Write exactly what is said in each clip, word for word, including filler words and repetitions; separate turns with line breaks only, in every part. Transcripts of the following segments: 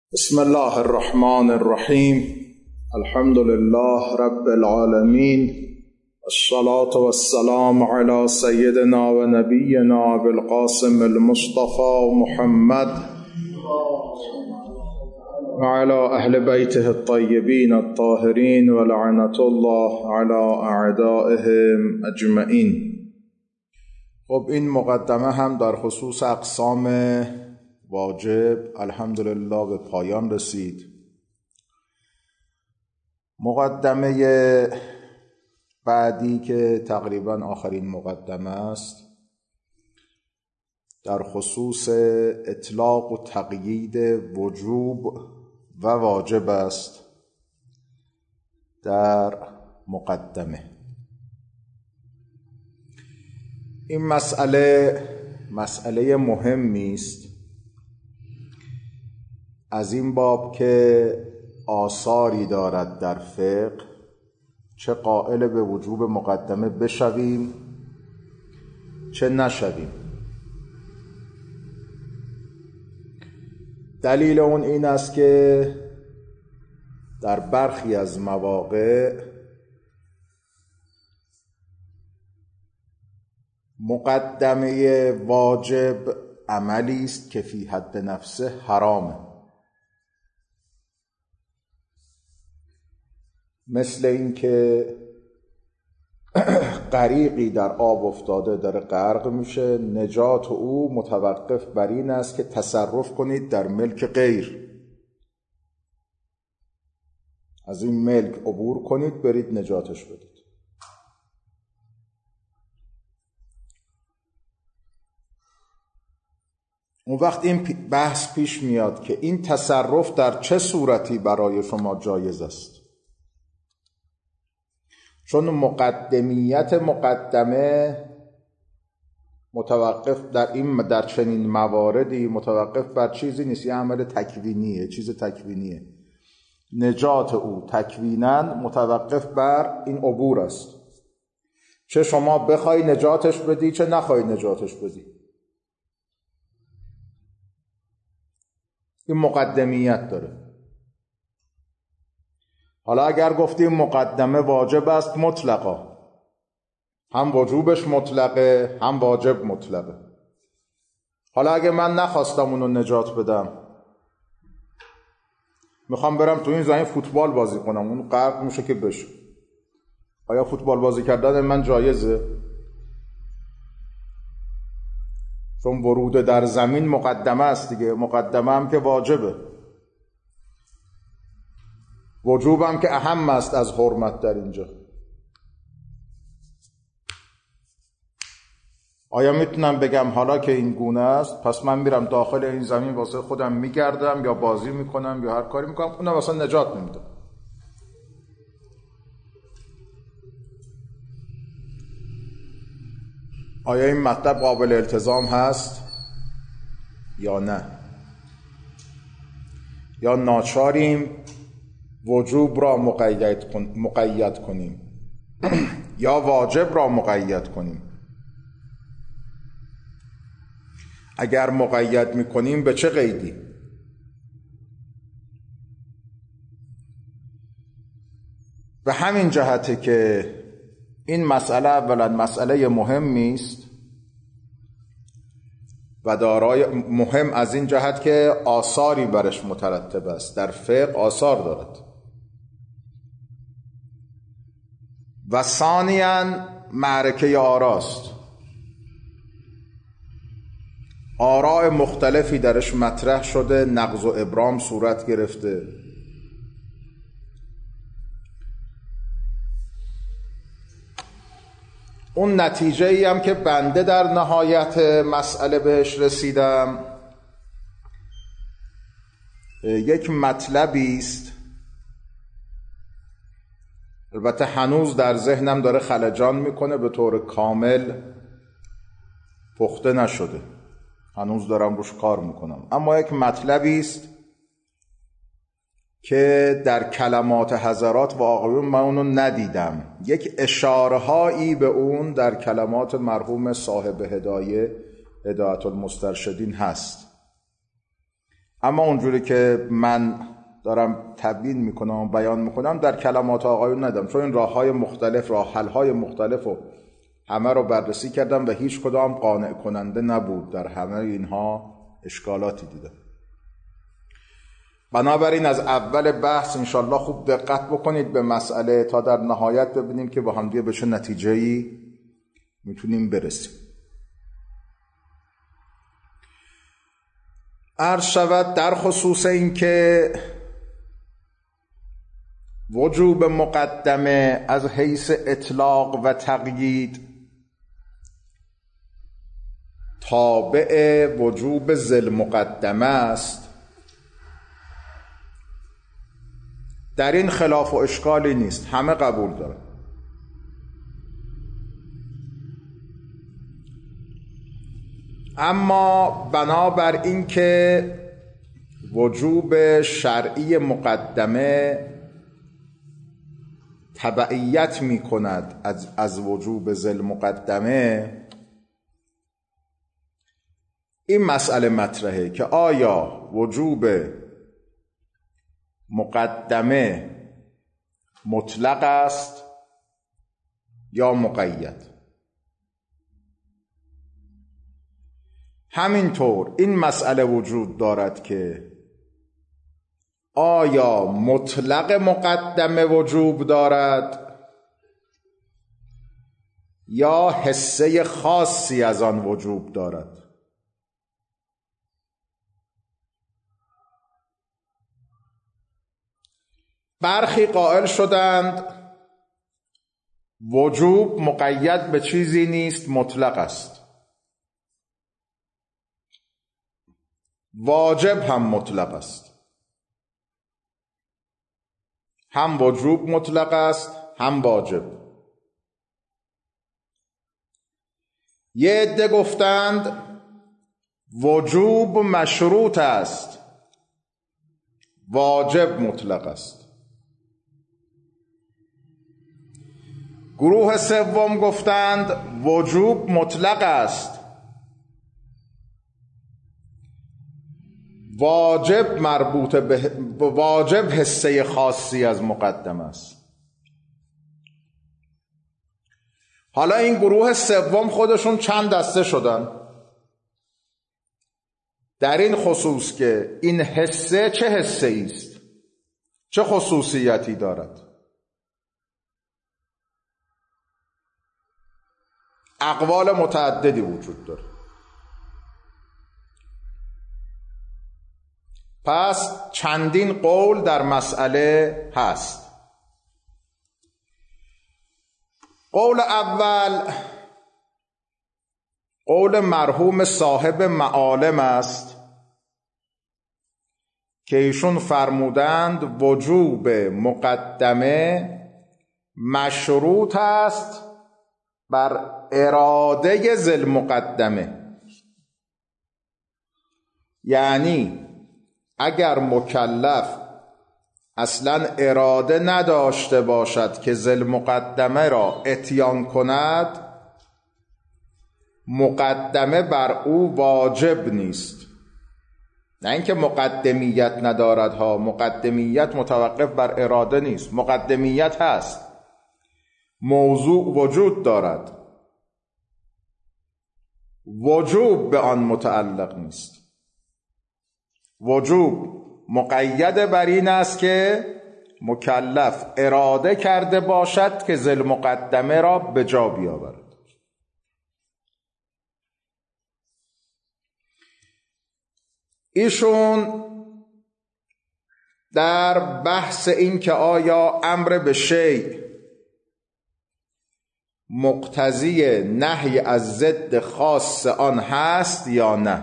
بسم الله الرحمن الرحیم. الحمد لله رب العالمین، الصلاة والسلام على سیدنا و نبینا بالقاسم المصطفى محمد وعلى اهل بیته الطیبین الطاهرین ولعنة الله على اعدائهم اجمعین. خب این مقدمه هم در خصوص اقسام واجب الحمدلله به پایان رسید. مقدمه بعدی که تقریبا آخرین مقدمه است در خصوص اطلاق و تقیید وجوب و واجب است. در مقدمه این مسئله مسئله مهمی است، از این باب که آثاری دارد در فقه، چه قائل به وجوب مقدمه بشویم چه نشویم. دلیل اون این است که در برخی از مواقع مقدمه واجب عملی است که فی حد نفسه حرامه، مثل این که غریقی در آب افتاده داره غرق میشه، نجات او متوقف بر این است که تصرف کنید در ملک غیر، از این ملک عبور کنید برید نجاتش بدید. اون وقت این بحث پیش میاد که این تصرف در چه صورتی برای شما جایز است، چون مقدمیت مقدمه متوقف در این در چنین مواردی متوقف بر چیزی نیست، یه عمل تکوینیه، چیز تکوینیه. نجات او تکویناً متوقف بر این عبور است، چه شما بخوای نجاتش بدی چه نخوای نجاتش بدی. این مقدمیت داره. حالا اگر گفتیم مقدمه واجب است مطلقا، هم وجوبش مطلقه هم واجب مطلقه. حالا اگه من نخواستم اونو نجات بدم، میخوام برم تو این زمین فوتبال بازی کنم، اون غرق میشه که بشه، آیا فوتبال بازی کردن من جایزه؟ چون ورود در زمین مقدمه است دیگه، مقدمه هم که واجبه، وجوبم که اهم است از حرمت در اینجا. آیا میتونم بگم حالا که این گونه است پس من میرم داخل این زمین واسه خودم میگردم یا بازی میکنم یا هر کاری میکنم، اونم واسه نجات نمیدم؟ آیا این مطلب قابل التزام هست یا نه؟ یا ناچاریم وجوب را مقید, کن، مقید کنیم یا واجب را مقید کنیم؟ اگر مقید میکنیم به چه قیدی؟ به همین جهته که این مسئله اولا مسئله مهمی است و دارای مهم از این جهت که آثاری برش مترتب است، در فقه آثار دارد. و ثانیاً معرکه آراست، آراء مختلفی درش مطرح شده، نقض و ابرام صورت گرفته. اون نتیجه ای هم که بنده در نهایت مسئله بهش رسیدم یک مطلبی است، البته هنوز در ذهنم داره خلجان میکنه، به طور کامل پخته نشده، هنوز دارم روش کار میکنم، اما یک مطلبی است که در کلمات حضرات و آقایون من اونو ندیدم، یک اشاره هایی به اون در کلمات مرحوم صاحب هدایه هدایت المسترشدین هست. اما اونجوری که من دارم تبیین میکنم و بیان میکنم در کلمات آقایون ندم، چون این راه های مختلف، راه حل های مختلف و همه رو بررسی کردم و هیچ کدام قانع کننده نبود. در همه اینها اشکالاتی دیدم. بنابراین از اول بحث انشالله خوب دقت بکنید به مسئله تا در نهایت ببینیم که با هم دیگه به چه نتیجه‌ای میتونیم برسیم. عرض شود در خصوص این که وجوب مقدمه از حیث اطلاق و تقیید تابع وجوب ذی مقدمه است. در این خلاف و اشکالی نیست، همه قبول دارن. اما بنابر این که وجوب شرعی مقدمه تبعیت می کند از, از وجوب ذی مقدمه، این مسئله مطرحه که آیا وجوب مقدمه مطلق است یا مقید. همینطور این مسئله وجود دارد که آیا مطلق مقدمه وجوب دارد یا حصه خاصی از آن وجوب دارد. برخی قائل شدند وجوب مقید به چیزی نیست، مطلق است. واجب هم مطلق است، هم وجوب مطلق است هم واجب. یه عده گفتند وجوب مشروط است، واجب مطلق است. گروه سوم گفتند وجوب مطلق است، واجب مربوط به واجب حصه خاصی از مقدمه است. حالا این گروه سوم خودشون چند دسته شدن در این خصوص که این حصه چه حصه است، چه خصوصیتی دارد. اقوال متعددی وجود داره. پس چندین قول در مسئله هست. قول اول قول مرحوم صاحب معالم است که ایشون فرمودند وجوب مقدمه مشروط است بر اراده ذی المقدمه. یعنی اگر مکلف اصلا اراده نداشته باشد که ذی المقدمه را اتیان کند، مقدمه بر او واجب نیست. نه اینکه مقدمیت ندارد ها، مقدمیت متوقف بر اراده نیست، مقدمیت هست، موضوع وجود دارد، وجوب به آن متعلق نیست. وجوب مقید بر این است که مکلف اراده کرده باشد که ذی المقدمه را به جا بیاورد. ایشون در بحث این که آیا امر به شیء مقتضی نهی از ضد خاص آن هست یا نه،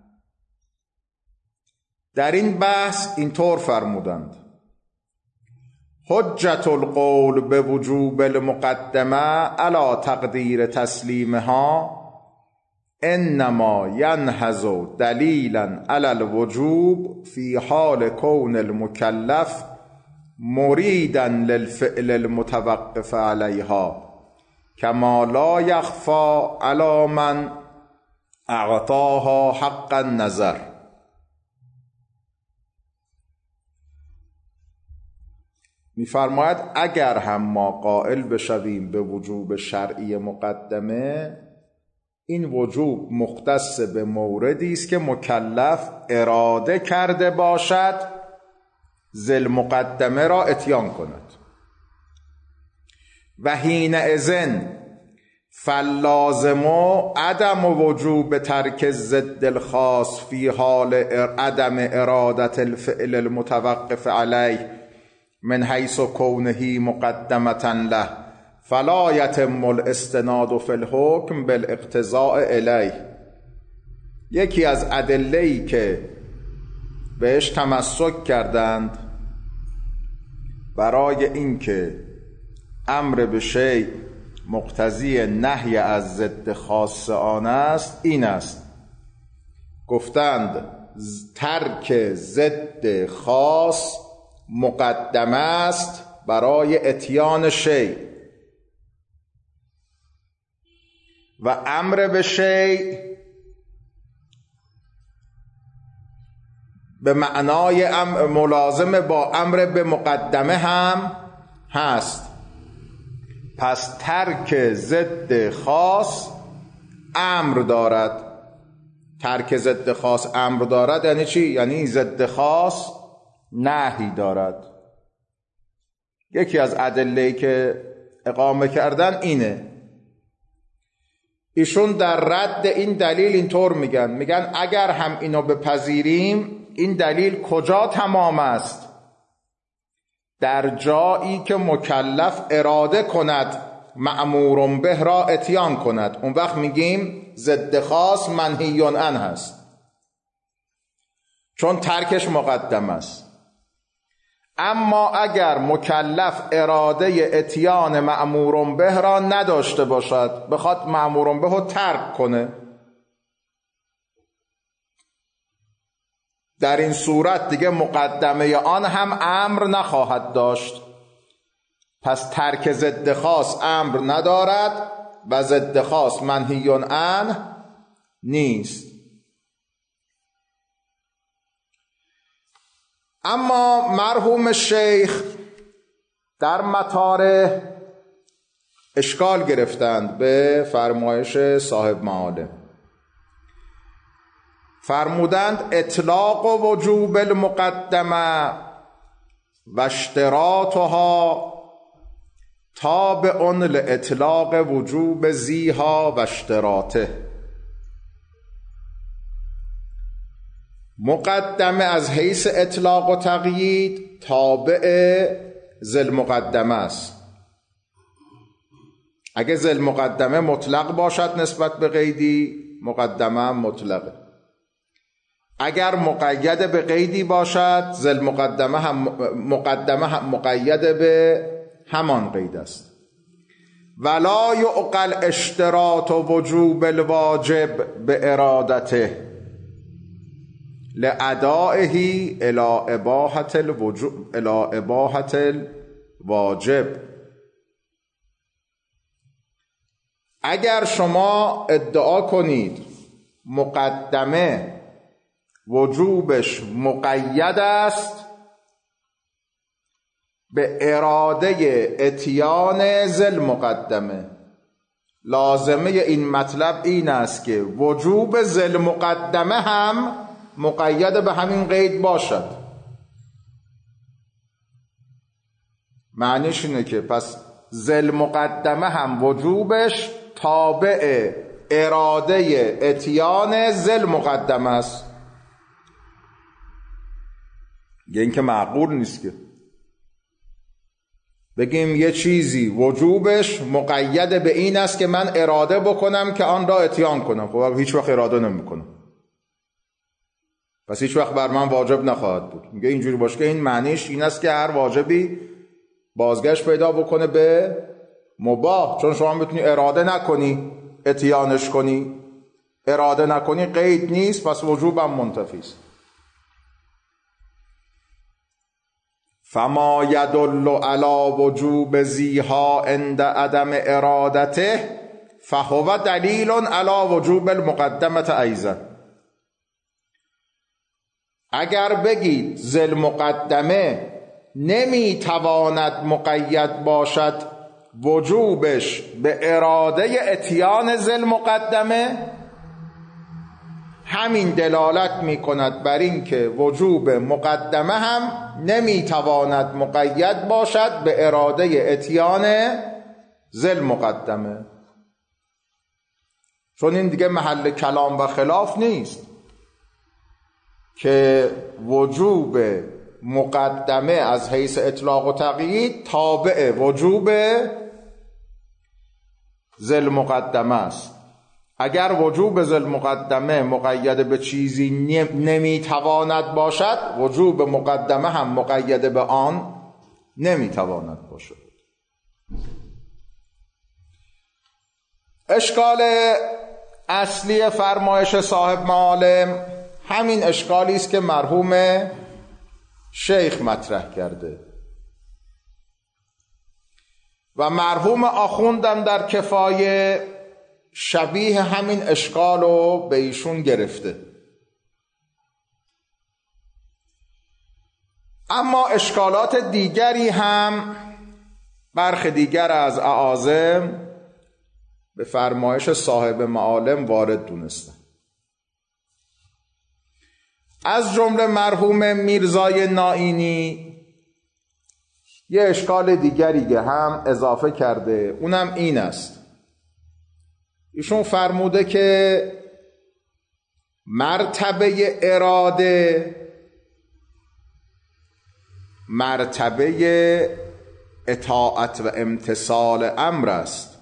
در این بحث اینطور فرمودند: حجت القول به وجوب المقدمه علی تقدیر تسلیمها انما ینهض دلیلا علی الوجوب فی حال کون المکلف مریدا للفعل المتوقف علیها کما لا یخفی علی من اعطاها حق النظر. می‌فرماید اگر هم ما قائل بشویم به وجوب شرعی مقدمه، این وجوب مختص به موردی است که مکلف اراده کرده باشد ذل مقدمه را اتیان کند. و حینئذ فاللازم عدم وجوب ترک ضد الخاص فی حال عدم ارادت الفعل المتوقف علیه من حیث کونه مقدمة له، فلا یتم الاستناد فی الحکم بالاقتضاء الیه. یکی از ادله‌ای که بهش تمسک کردند برای اینکه امر به شیء مقتضی نهی از ضد خاص آن است این است، گفتند ترک ضد خاص مقدمه است برای اتیان شیء و امر به شیء به معنای ملازم با امر به مقدمه هم هست. پس ترک ضد خاص امر دارد. ترک ضد خاص امر دارد یعنی چی؟ یعنی ضد خاص نهی دارد. یکی از ادله‌ای که اقامه کردن اینه. ایشون در رد این دلیل اینطور میگن میگن اگر هم اینو بپذیریم این دلیل کجا تمام است؟ در جایی که مکلف اراده کند مأمور به را اتیان کند، اون وقت میگیم ضد خاص منهی عنه هست، چون ترکش مقدم است. اما اگر مکلف اراده اتیان مأمور به را نداشته باشد، بخواد مأمور به رو ترک کنه، در این صورت دیگه مقدمه آن هم امر نخواهد داشت. پس ترک ضد خاص امر ندارد و ضد خاص منهی عنه نیست. اما مرحوم شیخ در مطارح اشکال گرفتند به فرمایش صاحب معالم. فرمودند اطلاق وجوب المقدمه و اشتراطها تابع لاطلاق وجوب زیها و اشتراطه. مقدمه از حیث اطلاق و تقیید تابع ذل مقدمه است. اگه ذل مقدمه مطلق باشد نسبت به قیدی، مقدمه هم مطلقه. اگر مقید به قیدی باشد ذل مقدمه هم مقدمه هم مقید به همان قید است. ولا یعقل اشتراط وجوب الواجب به ارادته لأدائه الى اباحة الوجوب الى اباحة الواجب. اگر شما ادعا کنید مقدمه وجوبش مقید است به اراده اتیان ذل مقدمه، لازمه این مطلب این است که وجوب ذل مقدمه هم مقید به همین قید باشد. معنیش اینه که پس ذل مقدمه هم وجوبش تابع اراده اتیان ذل مقدمه است. یه این که معقول نیست که بگیم یه چیزی وجوبش مقید به این است که من اراده بکنم که آن را اتیان کنم. خب هیچ وقت اراده نمیکنم، پس هیچ وقت بر من واجب نخواهد بود. میگه اینجوری باشه که این معنیش این است که هر واجبی بازگشت پیدا بکنه به مباح، چون شما میتونی اراده نکنی اتیانش کنی، اراده نکنی قید نیست، پس وجوبم منتفی است. فما یدل علی وجوب زیها عند عدم ارادته فهو دلیل علی وجوب المقدمه ایضا. اگر بگید ذل مقدمه نمیتواند مقید باشد وجوبش به اراده اتیان ذی المقدمه، همین دلالت می کند بر این که وجوب مقدمه هم نمیتواند مقید باشد به اراده اتیان ذی المقدمه، چون این دیگه محل کلام و خلاف نیست که وجوب مقدمه از حیث اطلاق و تقیید تابع وجوب ذی المقدمه است. اگر وجوب ذی المقدمه مقید به چیزی نمیتواند باشد، وجوب مقدمه هم مقید به آن نمیتواند باشد. اشکال اصلی فرمایش صاحب معالم همین اشکالی است که مرحوم شیخ مطرح کرده و مرحوم آخوندم در کفایه شبیه همین اشکال رو به ایشون گرفته. اما اشکالات دیگری هم برخی دیگر از اعاظم به فرمایش صاحب معالم وارد دونستن. از جمله مرحوم میرزای نائینی یه اشکال دیگری که هم اضافه کرده، اونم این است. ایشون فرموده که مرتبه اراده مرتبه اطاعت و امتثال امر است.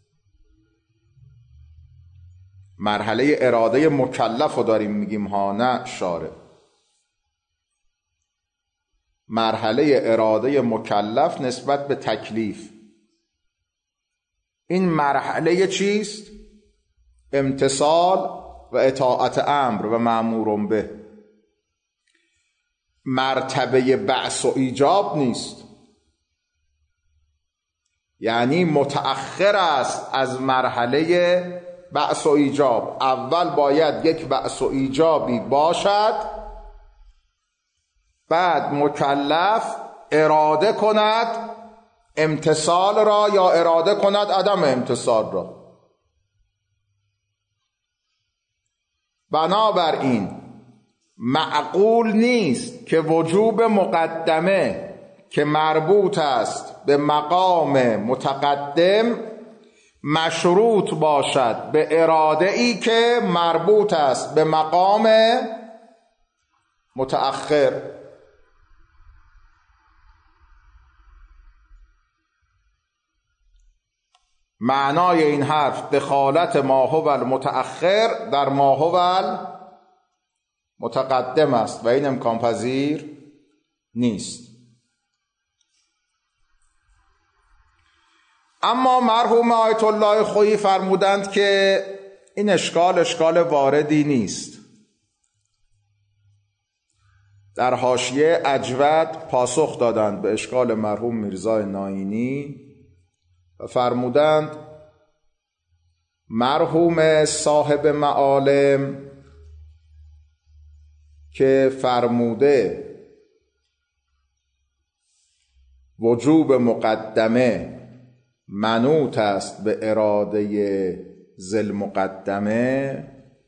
مرحله اراده مکلف رو داریم میگیم ها، نه شارع. مرحله اراده مکلف نسبت به تکلیف، این مرحله چیست؟ امتثال و اطاعت امر و مأمور به. مرتبه بعث و ایجاب نیست، یعنی متأخر است از مرحله بعث و ایجاب. اول باید یک بعث و ایجابی باشد، بعد مکلف اراده کند امتثال را یا اراده کند عدم امتثال را. بنابراین معقول نیست که وجوب مقدمه که مربوط است به مقام متقدم مشروط باشد به اراده ای که مربوط است به مقام متأخر. معنای این حرف دخالت ما هو المتأخر در ما هو المتقدم است و این امکان پذیر نیست. اما مرحوم آیت الله خویی فرمودند که این اشکال اشکال واردی نیست. در حاشیه اجود پاسخ دادند به اشکال مرحوم میرزای نائینی و فرمودند مرحوم صاحب معالم که فرموده وجوب مقدمه منوط است به اراده ذی المقدمه،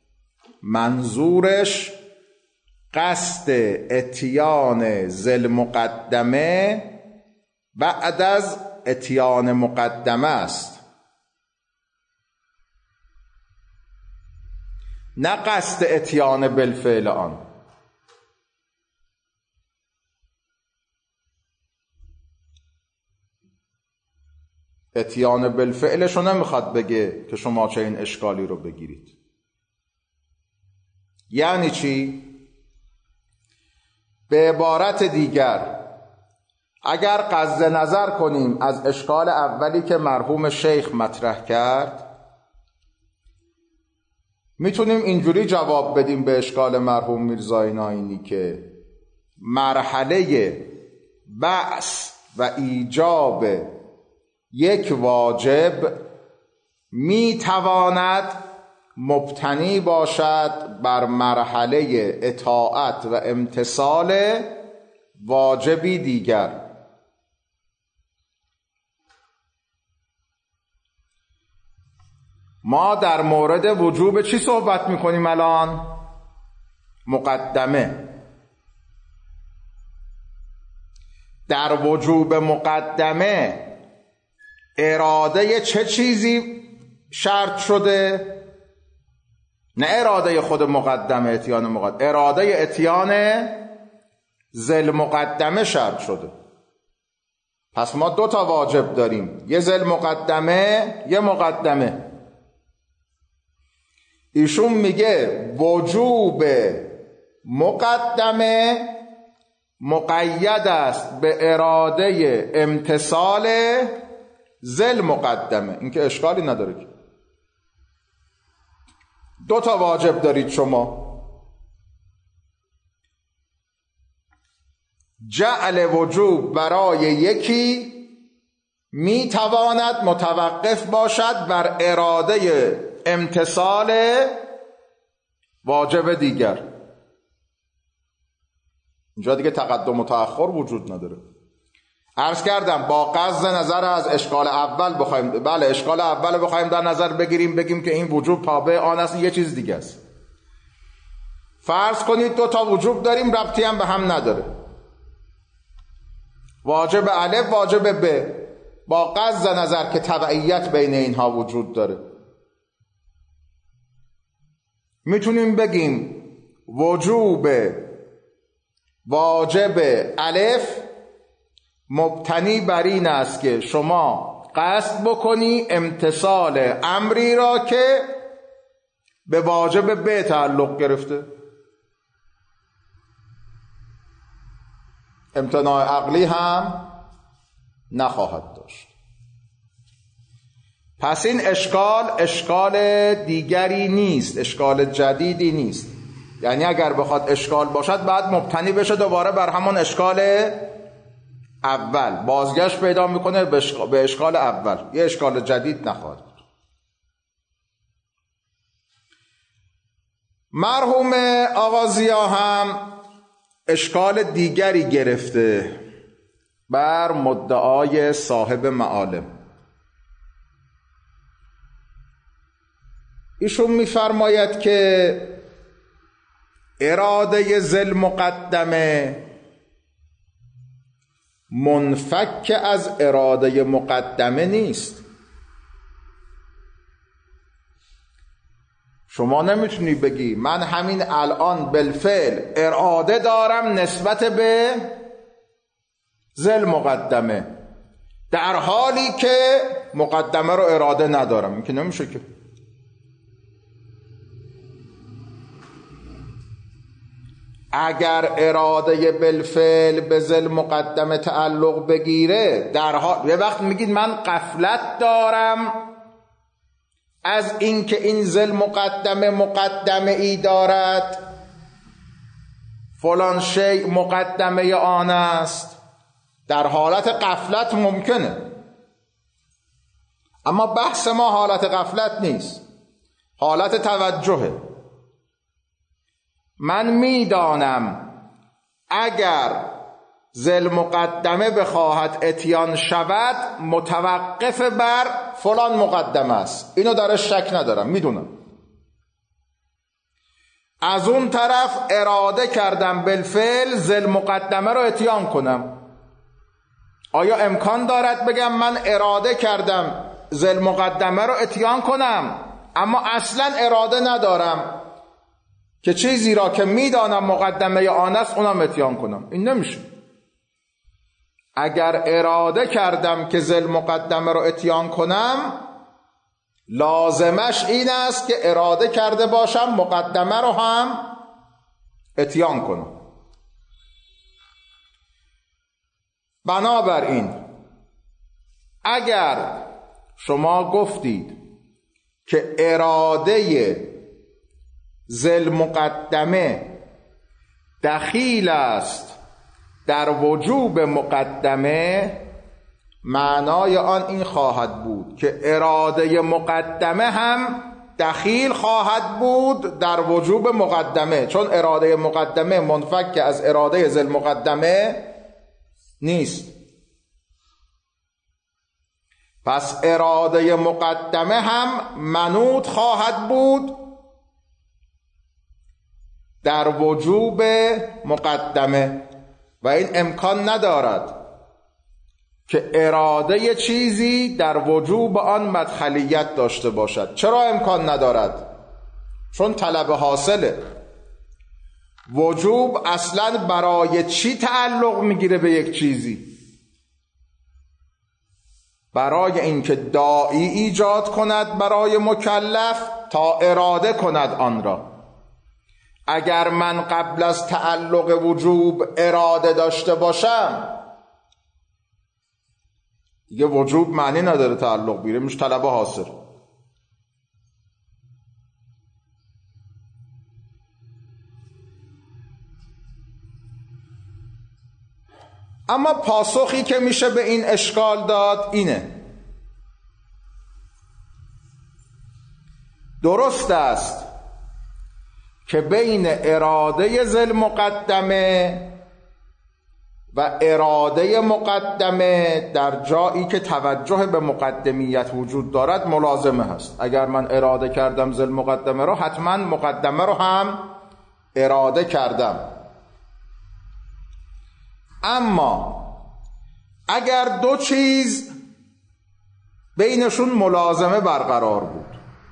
منظورش قصد اتیان ذی المقدمه بعد از اتیان مقدمه است، نه قصد اتیان بالفعل آن. اتیان بالفعلشو نمیخواد بگه که شما چه این اشکالی رو بگیرید. یعنی چی؟ به عبارت دیگر اگر قصد نظر کنیم از اشکال اولی که مرحوم شیخ مطرح کرد، میتونیم اینجوری جواب بدیم به اشکال مرحوم میرزای نائینی که مرحله بعث و ایجاب یک واجب میتواند مبتنی باشد بر مرحله اطاعت و امتثال واجبی دیگر. ما در مورد وجوب چی صحبت میکنیم الان؟ مقدمه. در وجوب مقدمه اراده چه چیزی شرط شده؟ نه اراده خود مقدمه، اتیان مقدمه، اراده اتیان ذل مقدمه شرط شده. پس ما دو تا واجب داریم، یه ذل مقدمه، یه مقدمه. ایشون میگه وجوب مقدمه مقید است به اراده امتثال ذل مقدمه. این که اشکالی نداره که دو تا واجب دارید شما. جعل وجوب برای یکی میتواند متوقف باشد بر اراده امتثال واجب دیگر. اینجا دیگه تقدم و تأخر وجود نداره. عرض کردم با قصد نظر از اشکال اول بخوایم، بله اشکال اول بخوایم در نظر بگیریم، بگیم که این وجوب تابع آن است، یه چیز دیگه است. فرض کنید دو تا وجوب داریم، ربطی هم به هم نداره. واجب الف، واجب ب، با قصد نظر که تبعیت بین اینها وجود داره. میتونیم بگیم وجوب واجب الف مبتنی بر این است که شما قصد بکنی امتثال امری را که به واجب ب تعلق گرفته. امتناع عقلی هم نخواهد داشت. پس این اشکال اشکال دیگری نیست، اشکال جدیدی نیست. یعنی اگر بخواد اشکال باشد بعد مبتنی بشه دوباره بر همون اشکال اول، بازگشت پیدا میکنه به اشکال اول، یه اشکال جدید نخواهد بود. مرحوم آقا ضیا هم اشکال دیگری گرفته بر مدعای صاحب معالم. ایشون میفرماید که اراده ذل مقدمه منفک از اراده مقدمه نیست. شما نمیتونی بگی من همین الان بالفعل اراده دارم نسبت به ذل مقدمه در حالی که مقدمه رو اراده ندارم. این که نمیشه که. اگر اراده بالفعل به ذل مقدمه تعلق بگیره، در حال یه وقت میگید من غفلت دارم از اینکه این ذل مقدمه مقدمه ای دارد، فلان شیء مقدمه آن است، در حالت غفلت ممکنه. اما بحث ما حالت غفلت نیست، حالت توجهه. من میدانم اگر ذل مقدمه بخواهد اتیان شود متوقف بر فلان مقدمه است، اینو درش شک ندارم، میدونم. از اون طرف اراده کردم بالفعل ذل مقدمه رو اتیان کنم. آیا امکان دارد بگم من اراده کردم ذل مقدمه رو اتیان کنم اما اصلا اراده ندارم که چیزی را که میدانم مقدمه آن است اونم اتیان کنم؟ این نمیشه. اگر اراده کردم که ذل مقدمه رو اتیان کنم، لازمش این است که اراده کرده باشم مقدمه رو هم اتیان کنم. بنابراین اگر شما گفتید که اراده ذل مقدمه دخیل است در وجوب مقدمه، معنای آن این خواهد بود که اراده مقدمه هم دخیل خواهد بود در وجوب مقدمه، چون اراده مقدمه منفک از اراده ذل مقدمه نیست. پس اراده مقدمه هم منوط خواهد بود در وجوب مقدمه و این امکان ندارد که اراده چیزی در وجوب آن مدخلیت داشته باشد. چرا امکان ندارد؟ چون طلب حاصله. وجوب اصلا برای چی تعلق میگیره به یک چیزی؟ برای اینکه داعی ایجاد کند برای مکلف تا اراده کند آن را. اگر من قبل از تعلق وجوب اراده داشته باشم دیگه وجوب معنی نداره تعلق بیره، میشه طلب حاصل. اما پاسخی که میشه به این اشکال داد اینه: درست است که بین اراده ذی المقدمه و اراده مقدمه در جایی که توجه به مقدمیت وجود دارد ملازمه هست. اگر من اراده کردم ذی المقدمه رو، حتما مقدمه رو هم اراده کردم. اما اگر دو چیز بینشون ملازمه برقرار بود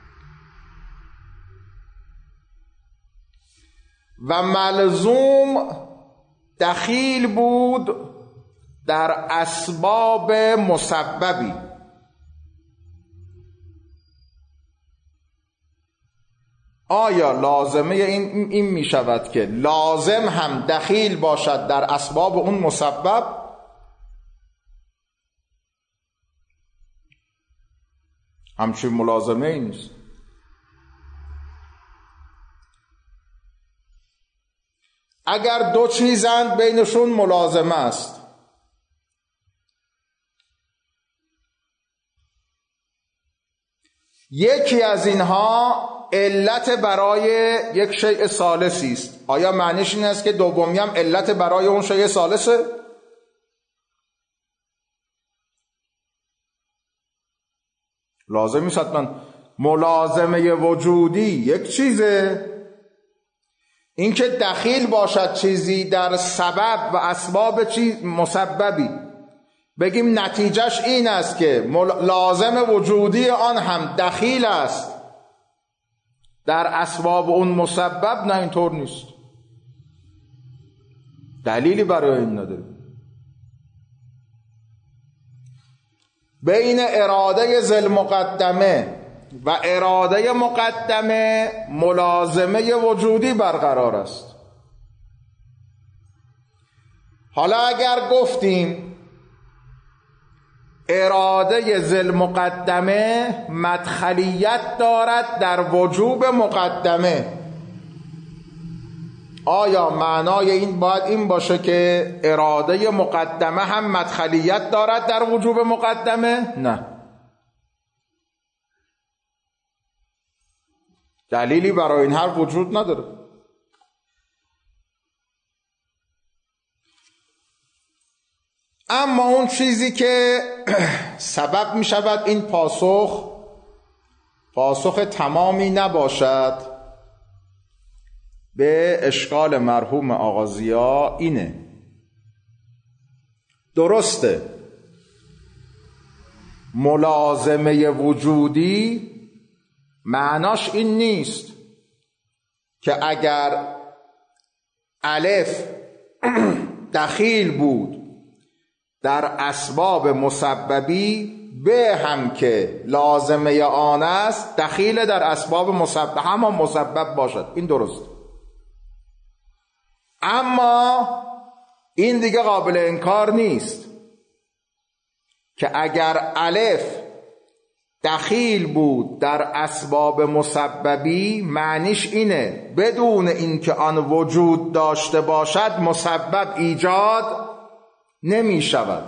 و ملزوم دخیل بود در اسباب مسببی، آیا لازمه این, این می شود که لازم هم دخیل باشد در اسباب اون مسبب؟ همچین ملازمه ای نیست. اگر دو چیزند بینشون ملازمه است، یکی از اینها علت برای یک شیء ثالثی است، آیا معنیش این است که دومی هم علت برای اون شیء ثالثه؟ لازم نیست حتما. ملازمه وجودی یک چیزه، این که دخیل باشد چیزی در سبب و اسباب چیز مسببی، بگیم نتیجهش این است که لازم وجودی آن هم دخیل است در اسباب اون مسبب، نه اینطور نیست. دلیلی برای این نداره. بین اراده ذی المقدمه و اراده مقدمه ملازمه وجودی برقرار است. حالا اگر گفتیم اراده ذی المقدمه مدخلیت دارد در وجوب مقدمه، آیا معنای این باید این باشه که اراده مقدمه هم مدخلیت دارد در وجوب مقدمه؟ نه، دلیلی برای این حرف وجود نداره. اما اون چیزی که سبب می شود این پاسخ پاسخ تمامی نباشد به اشکال مرحوم آقا ضیا اینه: درسته ملازمه وجودی معناش این نیست که اگر الف دخیل بود در اسباب مسببی به هم که لازمه آن است دخیل در اسباب مسبب همان مسبب باشد. این درست، اما این دیگه قابل انکار نیست که اگر الف دخیل بود در اسباب مسببی معنیش اینه بدون اینکه آن وجود داشته باشد مسبب ایجاد نمی شود.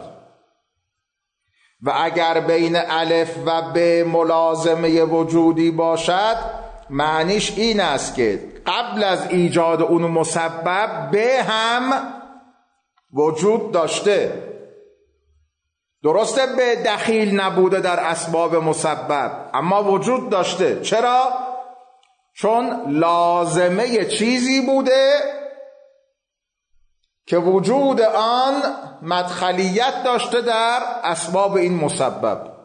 و اگر بین الف و ب ملازمه وجودی باشد معنیش این است که قبل از ایجاد اون مسبب ب هم وجود داشته. درسته به دخیل نبوده در اسباب مسبب، اما وجود داشته. چرا؟ چون لازمه چیزی بوده که وجود آن مدخلیت داشته در اسباب این مسبب.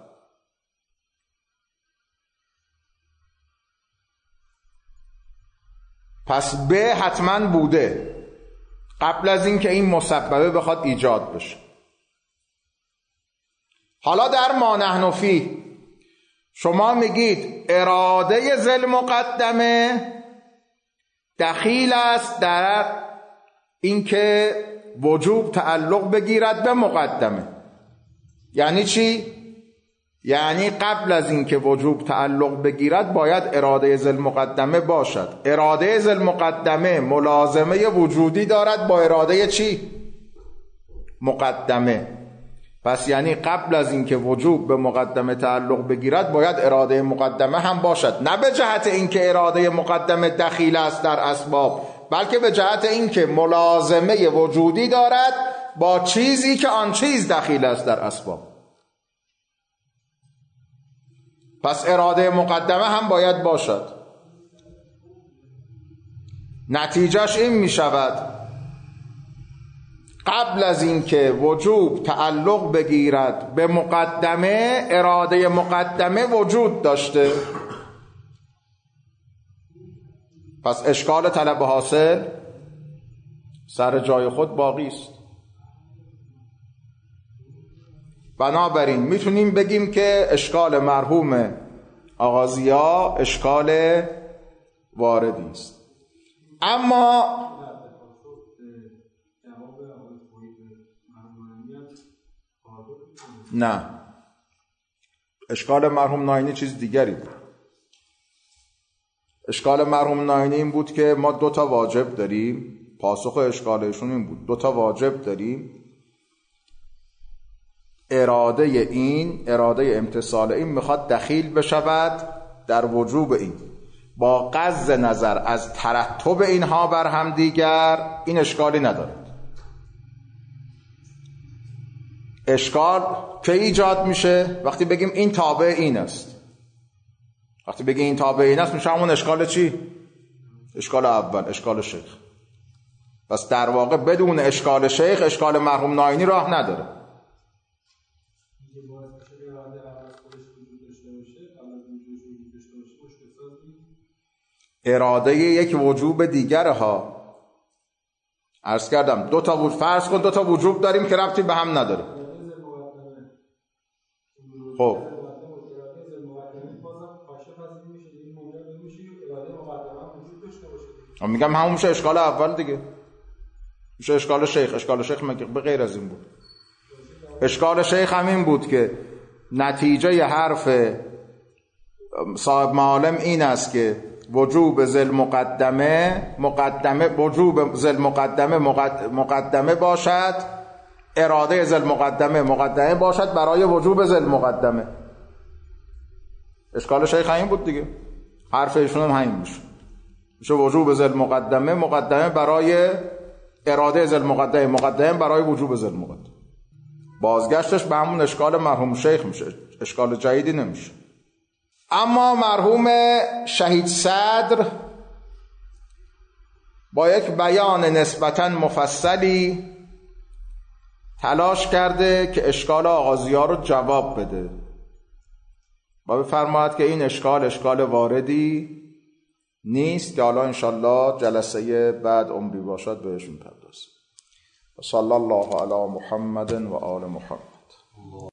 پس به حتما بوده قبل از اینکه این مسببه بخواد ایجاد بشه. حالا در ما نحن فیه شما میگید اراده ذل مقدمه دخیل است در اینکه وجوب تعلق بگیرد به مقدمه. یعنی چی؟ یعنی قبل از اینکه وجوب تعلق بگیرد باید اراده ذل مقدمه باشد. اراده ذل مقدمه ملازمه وجودی دارد با اراده چی؟ مقدمه. پس یعنی قبل از اینکه وجوب به مقدمه تعلق بگیرد باید اراده مقدمه هم باشد، نه به جهت اینکه اراده مقدمه دخیل است در اسباب، بلکه به جهت اینکه ملازمه وجودی دارد با چیزی که آن چیز دخیل است در اسباب. پس اراده مقدمه هم باید باشد. نتیجهش این می شود قبل از اینکه وجوب تعلق بگیرد به مقدمه اراده مقدمه وجود داشته. پس اشکال طلب حاصل سر جای خود باقی است. بنابراین میتونیم بگیم که اشکال مرحوم آغازیا اشکال واردی است. اما نه، اشکال مرحوم ناینی چیز دیگری بود. اشکال مرحوم ناینی این بود که ما دو تا واجب داریم. پاسخ اشکالشون این بود دو تا واجب داریم. اراده این اراده امتصال این میخواد دخیل بشود در وجوب این، با غض نظر از ترتب اینها بر هم دیگر این اشکالی ندارد. اشکال که ایجاد میشه وقتی بگیم این تابع این است. وقتی بگیم این تابع این است میشه همون اشکال چی؟ اشکال اول، اشکال شیخ. پس در واقع بدون اشکال شیخ اشکال مرحوم ناینی راه نداره. اراده یک وجوب دیگره ها. عرض کردم دو تا وجوب، فرض کن دو تا وجوب داریم که ربطی به هم نداره. خب میگم همون میشه اشکال اول دیگه، میشه اشکال شیخ. اشکال شیخ مگه به غیر از این بود؟ اشکال شیخ همین بود که نتیجه حرف صاحب معالم این است که وجوب ذل مقدمه مقدمه وجوب ذل مقدمه مقدمه باشد، اراده ذل مقدمه مقدمه باشد برای وجوب ذل مقدمه. اشکال شیخ همین بود دیگه، حرف ایشون هم همین میشه. میشه وجوب ذل مقدمه مقدمه برای اراده ذل مقدمه مقدمه برای وجوب ذل مقدمه. بازگشتش به همون اشکال مرحوم شیخ میشه، اشکال جدیدی نمیشه. اما مرحوم شهید صدر با یک بیان نسبتاً مفصلی تلاش کرده که اشکال آغازی‌ها رو جواب بده و بفرماید که این اشکال اشکال واردی نیست که حالا انشالله جلسه بعد عمری باشد بهشون پردازیم. صلی الله علی محمد و آل محمد.